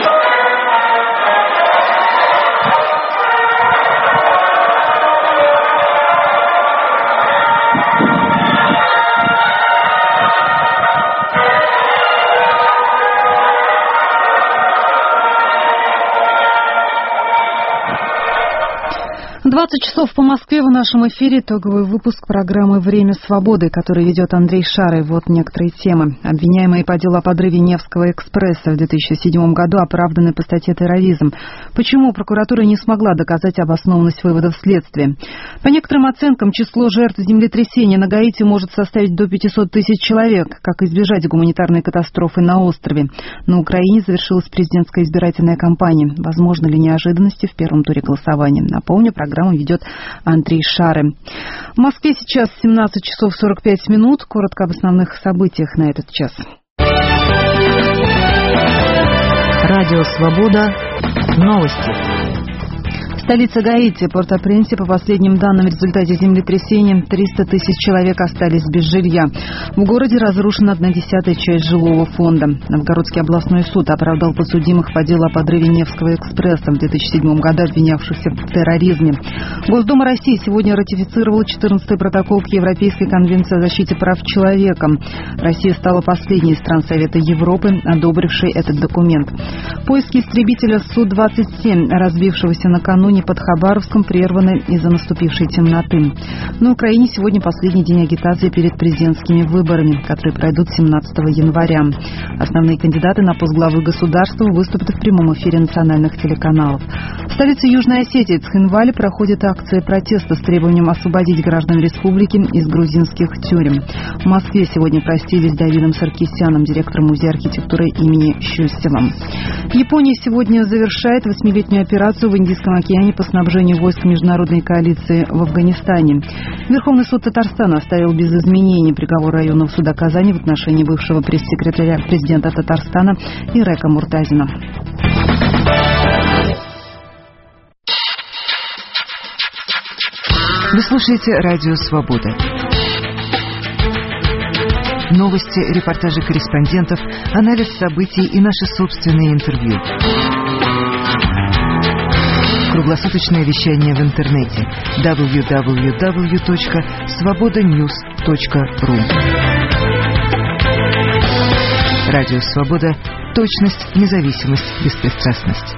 Speaker 2: 20 часов по Москве. В нашем эфире итоговый выпуск программы «Время свободы», который ведет Андрей Шарый. Вот некоторые темы. Обвиняемые по делу о подрыве Невского экспресса в 2007 году оправданы по статье «Терроризм». Почему прокуратура не смогла доказать обоснованность выводов следствия? По некоторым оценкам, число жертв землетрясения на Гаити может составить до 500 тысяч человек. Как избежать гуманитарной катастрофы на острове? На Украине завершилась президентская избирательная кампания. Возможно ли неожиданности в первом туре голосования? Напомню, программу ведет Андрей Шары. В Москве сейчас 17 часов 45 минут. Коротко об основных событиях на этот час.
Speaker 1: Радио «Свобода». Новости. Столица Гаити, Порт-о-Пренсе, по последним данным, в результате землетрясения 300 тысяч человек остались без жилья. В городе разрушена 1/10 часть жилого фонда. Новгородский областной суд оправдал подсудимых по делу о подрыве Невского экспресса в 2007 году, обвинявшихся в терроризме. Госдума России сегодня ратифицировала 14-й протокол к Европейской конвенции о защите прав человека. Россия стала последней из стран Совета Европы, одобрившей этот документ. Поиски истребителя Су-27, разбившегося накануне под Хабаровском, прерваны из-за наступившей темноты. На Украине сегодня последний день агитации перед президентскими выборами, которые пройдут 17 января. Основные кандидаты на пост главы государства выступят в прямом эфире национальных телеканалов. В столице Южной Осетии, Цхинвале, проходит акция протеста с требованием освободить граждан республики из грузинских тюрем. В Москве сегодня простились с Давидом Саркисяном, директором Музея архитектуры имени Щустева. Япония сегодня завершает 8-летнюю операцию в Индийском океане по снабжению войск международной коалиции в Афганистане. Верховный суд Татарстана оставил без изменений приговор районного суда Казани в отношении бывшего пресс-секретаря президента Татарстана Ирека Муртазина. Вы слушаете Радио Свобода. Новости, репортажи корреспондентов, анализ событий и наши собственные интервью. Круглосуточное вещание в интернете www.svobodanews.ru. Радио «Свобода». Точность, независимость, беспристрастность.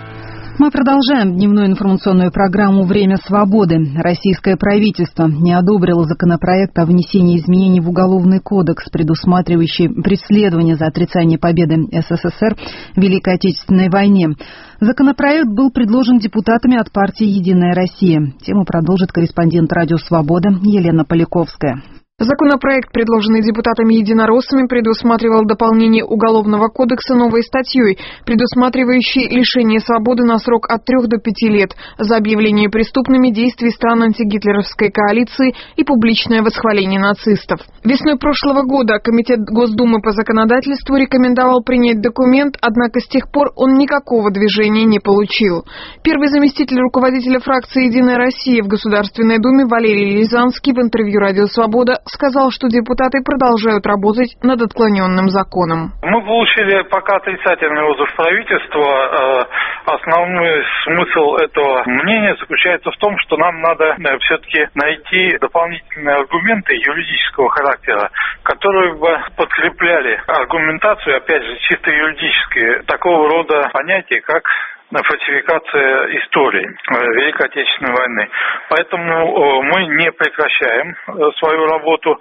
Speaker 2: Мы продолжаем дневную информационную программу «Время свободы». Российское правительство не одобрило законопроект о внесении изменений в Уголовный кодекс, предусматривающий преследование за отрицание победы СССР в Великой Отечественной войне. Законопроект был предложен депутатами от партии «Единая Россия». Тему продолжит корреспондент «Радио Свобода» Елена Поляковская.
Speaker 7: Законопроект, предложенный депутатами-единороссами, предусматривал дополнение Уголовного кодекса новой статьей, предусматривающей лишение свободы на срок от 3 до 5 лет за объявление преступными действий стран антигитлеровской коалиции и публичное восхваление нацистов. Весной прошлого года Комитет Госдумы по законодательству рекомендовал принять документ, однако с тех пор он никакого движения не получил. Первый заместитель руководителя фракции «Единая Россия» в Государственной Думе Валерий Рязанский в интервью «Радио Свобода» сказал, что депутаты продолжают работать над отклоненным законом.
Speaker 8: Мы получили пока отрицательный отзыв правительства. Основной смысл этого мнения заключается в том, что нам надо все-таки найти дополнительные аргументы юридического характера, которые бы подкрепляли аргументацию, опять же, чисто юридические, такого рода понятия, как фальсификация истории Великой Отечественной войны. Поэтому мы не прекращаем свою работу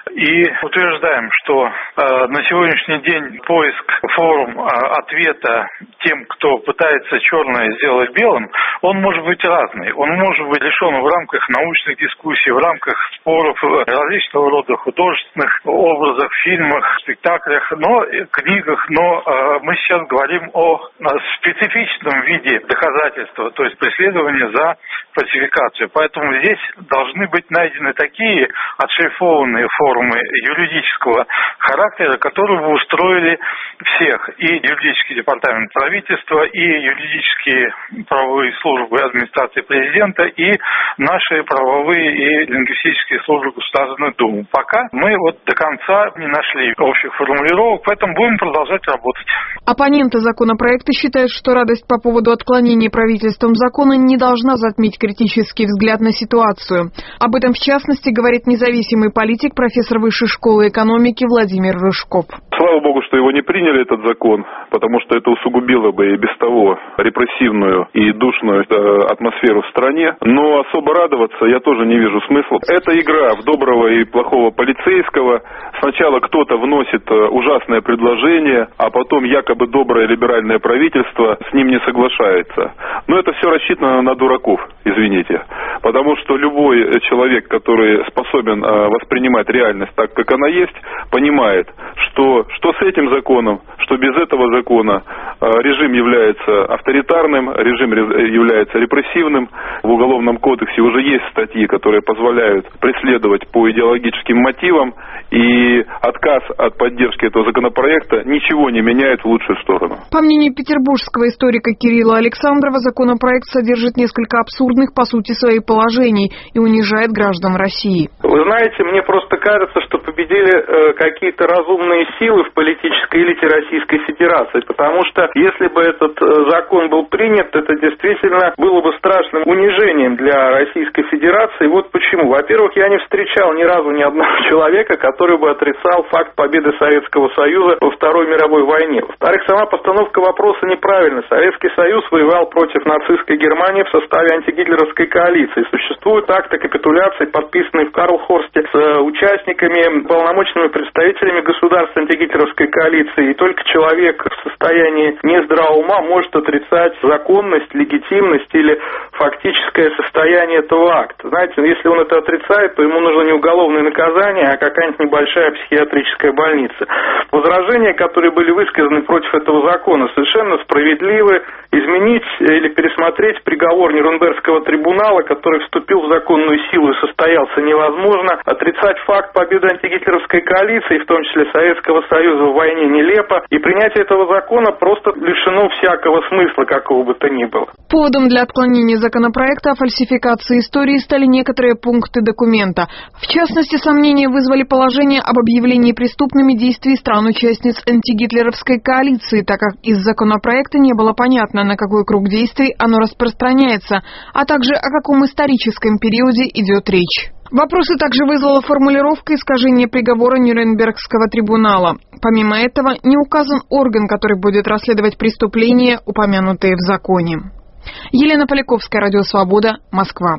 Speaker 8: и утверждаем, что на сегодняшний день поиск форм ответа тем, кто пытается черное сделать белым, он может быть разный. Он может быть решен в рамках научных дискуссий, в рамках споров различного рода художественных образах, фильмах, спектаклях, книгах, но мы сейчас говорим о специфичном виде доказательства, то есть преследования за фальсификацию. Поэтому здесь должны быть найдены такие отшлифованные формы юридического характера, которые бы устроили всех, и юридический департамент правительства, и юридические правовые службы администрации президента, и наши правовые и лингвистические службы Государственной Думы. Пока мы до конца не нашли общих формулировок, поэтому будем продолжать работать.
Speaker 7: Оппоненты законопроекта считают, что радость по поводу отклонения правительством закона не должна затмить критический взгляд на ситуацию. Об этом, в частности, говорит независимый политик, профессор Высшей школы экономики Владимир Рыжков.
Speaker 9: Слава богу, что его не приняли, этот закон, потому что это усугубило бы и без того репрессивную и душную атмосферу в стране. Но особо радоваться я тоже не вижу смысла. Это игра в доброго и плохого полицейского. Сначала кто-то вносит ужасное предложение, а потом якобы доброе либеральное правительство с ним не соглашается. Но это все рассчитано на дураков, извините. Потому что любой человек, который способен воспринимать реальность так, как она есть, понимает, что с этим законом, что без этого закона режим является авторитарным, режим является репрессивным. В Уголовном кодексе уже есть статьи, которые позволяют преследовать по идеологическим мотивам, и отказ от поддержки этого законопроекта ничего не меняет в лучшую сторону.
Speaker 7: По мнению петербургского историка Кирилла Александрова, законопроект содержит несколько абсурдных по сути своих положений и унижает граждан России.
Speaker 10: Вы знаете, мне просто кажется, что победили какие-то разумные силы в политической элите Российской Федерации, потому что если бы этот закон был принят, это действительно было бы страшным унижением для Российской Федерации. Вот почему. Во-первых, я не встречал ни разу ни одного человека, который бы отрицал факт победы Советского Союза во Второй мировой войне. Во-вторых, сама постановка вопроса неправильна. Советский Союз воевал против нацистской Германии в составе антигитлеровской коалиции. Существуют акты капитуляции, подписанные в Карлхорсте с участниками, полномочными представителями государств антигитлеровской коалиции. И только человек в состоянии нездравого ума может отрицать законность, легитимность или фактическое состояние этого акта. Знаете, если он это отрицает, то ему нужно не уголовное наказание, а какая-нибудь небольшая психиатрическая больница. Возражения, которые были высказаны против этого закона, совершенно справедливы. Изменить или пересмотреть приговор Нюрнбергского трибунала, который вступил в законную силу и состоялся, невозможно. Отрицать факт победы антигитлеровской коалиции, в том числе Советского Союза, в войне, нелепо. И принятие этого закона просто просто лишено всякого смысла, какого бы то ни было.
Speaker 7: Поводом для отклонения законопроекта о фальсификации истории стали некоторые пункты документа. В частности, сомнения вызвали положение об объявлении преступными действий стран-участниц антигитлеровской коалиции, так как из законопроекта не было понятно, на какой круг действий оно распространяется, а также о каком историческом периоде идет речь. Вопросы также вызвала формулировка искажения приговора Нюрнбергского трибунала. Помимо этого, не указан орган, который будет расследовать преступления, упомянутые в законе. Елена Поляковская, Радио Свобода, Москва.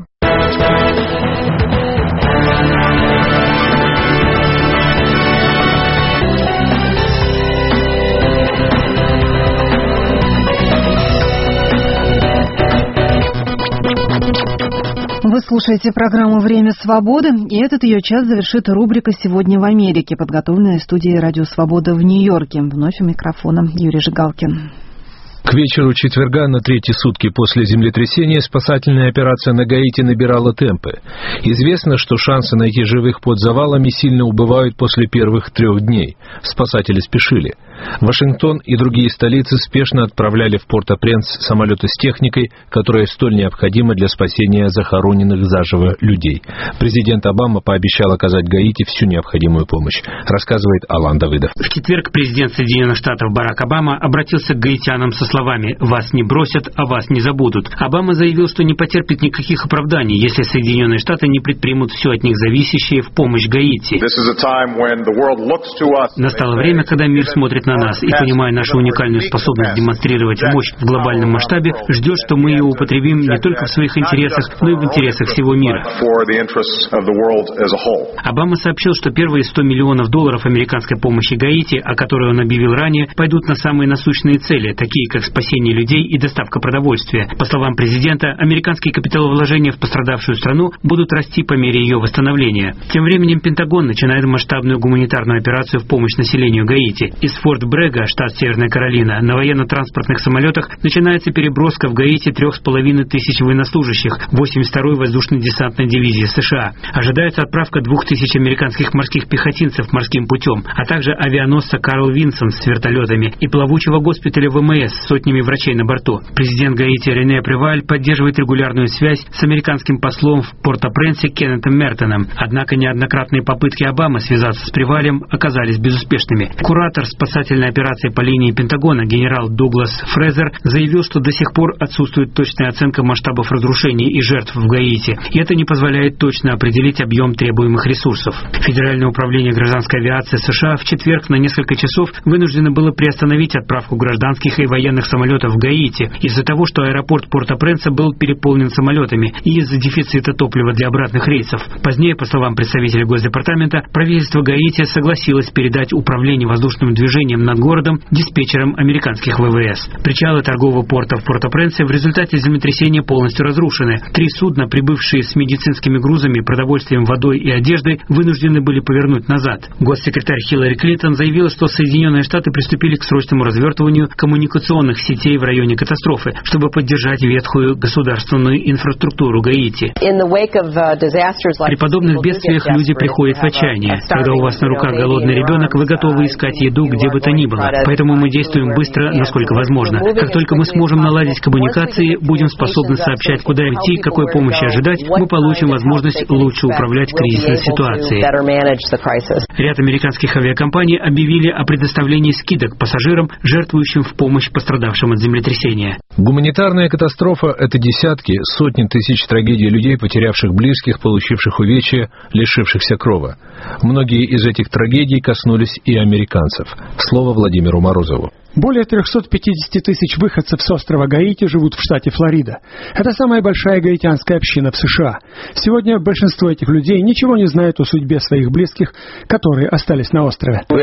Speaker 2: Вы слушаете программу «Время свободы», и этот ее час завершит рубрика «Сегодня в Америке», подготовленная студией «Радио Свобода» в Нью-Йорке. Вновь у микрофона Юрий Жигалкин.
Speaker 11: К вечеру четверга на третьи сутки после землетрясения спасательная операция на Гаити набирала темпы. Известно, что шансы найти живых под завалами сильно убывают после первых 3 дней. Спасатели спешили. Вашингтон и другие столицы спешно отправляли в Порт-о-Пренс самолеты с техникой, которая столь необходима для спасения захороненных заживо людей. Президент Обама пообещал оказать Гаити всю необходимую помощь, рассказывает Алан Давыдов.
Speaker 12: В четверг президент Соединенных Штатов Барак Обама обратился к гаитянам со словами «Вас не бросят, а вас не забудут». Обама заявил, что не потерпит никаких оправданий, если Соединенные Штаты не предпримут все от них зависящее в помощь Гаити. Настало время, когда мир смотрит на нас и, понимая нашу уникальную способность демонстрировать мощь в глобальном масштабе, ждет, что мы ее употребим не только в своих интересах, но и в интересах всего мира. Обама сообщил, что первые $100 миллионов американской помощи Гаити, о которой он объявил ранее, пойдут на самые насущные цели, такие как спасение людей и доставка продовольствия. По словам президента, американские капиталовложения в пострадавшую страну будут расти по мере ее восстановления. Тем временем Пентагон начинает масштабную гуманитарную операцию в помощь населению Гаити. Из Форт Брега, штат Северная Каролина, на военно-транспортных самолетах начинается переброска в Гаити 3500 военнослужащих 82-й воздушно-десантной дивизии США. Ожидается отправка 2000 американских морских пехотинцев морским путем, а также авианосца Карл Винсон с вертолетами и плавучего госпиталя ВМС с сотнями врачей на борту. Президент Гаити Рене Приваль поддерживает регулярную связь с американским послом в Порт-о-Пренсе Кеннетом Мертоном. Однако неоднократные попытки Обамы связаться с Привалем оказались безуспешными. Куратор спасательной операции по линии Пентагона генерал Дуглас Фрезер заявил, что до сих пор отсутствует точная оценка масштабов разрушений и жертв в Гаити, и это не позволяет точно определить объем требуемых ресурсов. Федеральное управление гражданской авиации США в четверг на несколько часов вынуждено было приостановить отправку гражданских и военных самолетов в Гаити из-за того, что аэропорт Порт-о-Пренса был переполнен самолетами и из-за дефицита топлива для обратных рейсов. Позднее, по словам представителя Госдепартамента, правительство Гаити согласилось передать управление воздушным движением над городом диспетчерам американских ВВС. Причалы торгового порта в Порт-о-Пренсе в результате землетрясения полностью разрушены. 3 судна, прибывшие с медицинскими грузами, продовольствием, водой и одеждой, вынуждены были повернуть назад. Госсекретарь Хиллари Клинтон заявила, что Соединенные Штаты приступили к срочному развертыванию коммуникационных сетей в районе катастрофы, чтобы поддержать ветхую государственную инфраструктуру Гаити. При подобных бедствиях люди приходят в отчаяние. Когда у вас на руках голодный ребенок, вы готовы искать еду где бы то ни было. Поэтому мы действуем быстро, насколько возможно. Как только мы сможем наладить коммуникации, будем способны сообщать, куда идти, какой помощи ожидать, мы получим возможность лучше управлять кризисной ситуацией. Ряд американских авиакомпаний объявили о предоставлении скидок пассажирам, жертвующим в помощь пострадавшим от землетрясения.
Speaker 11: Гуманитарная катастрофа – это десятки, сотни тысяч трагедий людей, потерявших близких, получивших увечья, лишившихся крова. Многие из этих трагедий коснулись и американцев. Слово Владимиру Морозову.
Speaker 13: Более 350 тысяч выходцев с острова Гаити живут в штате Флорида. Это самая большая гаитянская община в США. Сегодня большинство этих людей ничего не знают о судьбе своих близких, которые остались на острове. С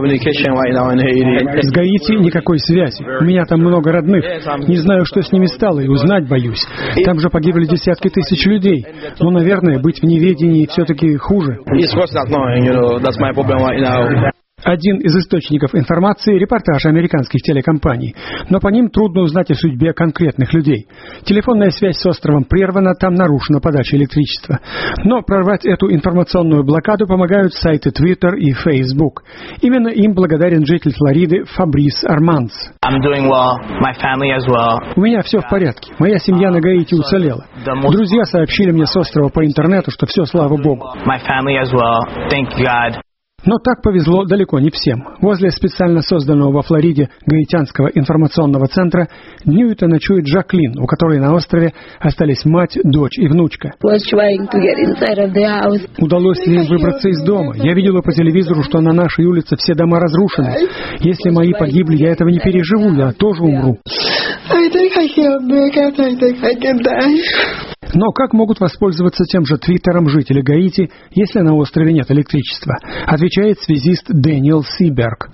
Speaker 13: Гаити никакой связи. У меня там много родных. Не знаю, что с ними стало, и узнать боюсь. Там же погибли десятки тысяч людей. Но, наверное, быть в неведении все-таки хуже. Один из источников информации – репортаж американских телекомпаний, но по ним трудно узнать о судьбе конкретных людей. Телефонная связь с островом прервана, там нарушена подача электричества. Но прорвать эту информационную блокаду помогают сайты Twitter и Facebook. Именно им благодарен житель Флориды Фабрис Арманс. У меня все в порядке. Моя семья на Гаити уцелела. Друзья сообщили мне с острова по интернету, что все, слава Богу. Но так повезло далеко не всем. Возле специально созданного во Флориде гаитянского информационного центра днюет и ночует Жаклин, у которой на острове остались мать, дочь и внучка. Удалось ли им выбраться из дома? Я видела по телевизору, что на нашей улице все дома разрушены. Если мои погибли, я этого не переживу, я тоже умру. Но как могут воспользоваться тем же твиттером жители Гаити, если на острове нет электричества? Отвечает связист Дэниел Сиберг.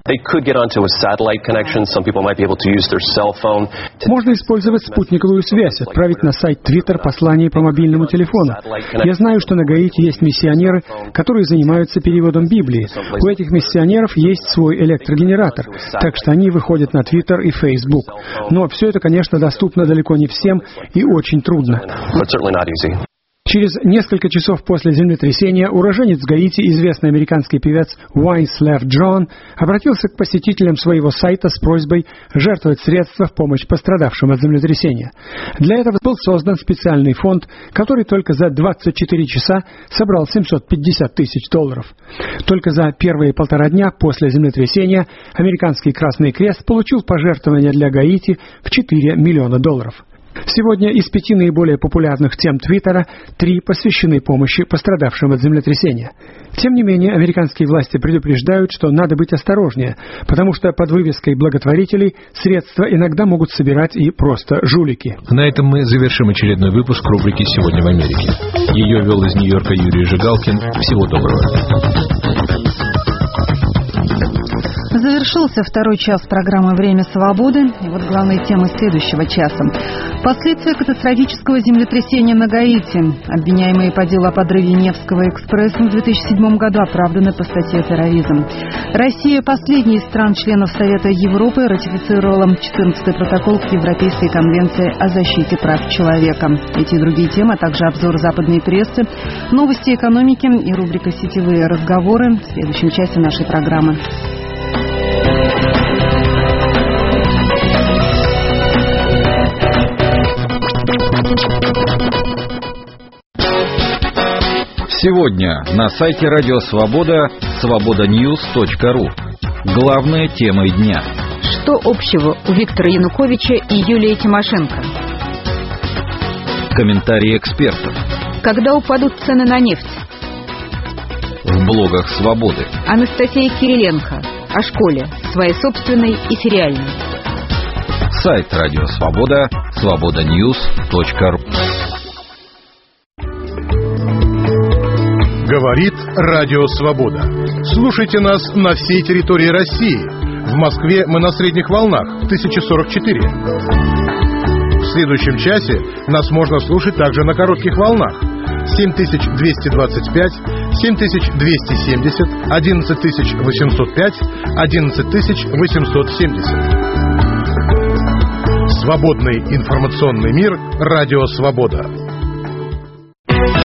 Speaker 13: Можно использовать спутниковую связь, отправить на сайт Twitter послание по мобильному телефону. Я знаю, что на Гаити есть миссионеры, которые занимаются переводом Библии. У этих миссионеров есть свой электрогенератор, так что они выходят на Twitter и Facebook. Но все это, конечно, доступно далеко не всем и очень трудно. Через несколько часов после землетрясения уроженец Гаити, известный американский певец Уайслев Джон, обратился к посетителям своего сайта с просьбой жертвовать средства в помощь пострадавшим от землетрясения. Для этого был создан специальный фонд, который только за 24 часа собрал $750 тысяч. Только за первые 1,5 дня после землетрясения американский Красный Крест получил пожертвования для Гаити в $4 миллиона. Сегодня из 5 наиболее популярных тем Твиттера 3 посвящены помощи пострадавшим от землетрясения. Тем не менее, американские власти предупреждают, что надо быть осторожнее, потому что под вывеской благотворителей средства иногда могут собирать и просто жулики.
Speaker 11: На этом мы завершим очередной выпуск рубрики «Сегодня в Америке». Ее вел из Нью-Йорка Юрий Жигалкин. Всего доброго.
Speaker 2: Завершился второй час программы «Время свободы». И вот главные темы следующего часа. Последствия катастрофического землетрясения на Гаити. Обвиняемые по делу о подрыве Невского экспресса в 2007 году оправданы по статье «Терроризм». Россия, последний из стран-членов Совета Европы, ратифицировала 14-й протокол к Европейской конвенции о защите прав человека. Эти и другие темы, а также обзор западной прессы, новости экономики и рубрика «Сетевые разговоры» в следующем часе нашей программы.
Speaker 23: Сегодня на сайте Радио Свобода свободаnews.ru. Главные темы дня.
Speaker 22: Что общего у Виктора Януковича и Юлии Тимошенко?
Speaker 23: Комментарии экспертов.
Speaker 22: Когда упадут цены на нефть?
Speaker 23: В блогах Свободы.
Speaker 22: Анастасия Кириленко. О школе. Своей собственной и сериальной.
Speaker 23: Сайт Радио Свобода свободаnews.ru.
Speaker 14: Говорит Радио Свобода. Слушайте нас на всей территории России. В Москве мы на средних волнах 1044. В следующем часе нас можно слушать также на коротких волнах 7225, 7270, 11805, 11870. Свободный информационный мир. Радио Свобода.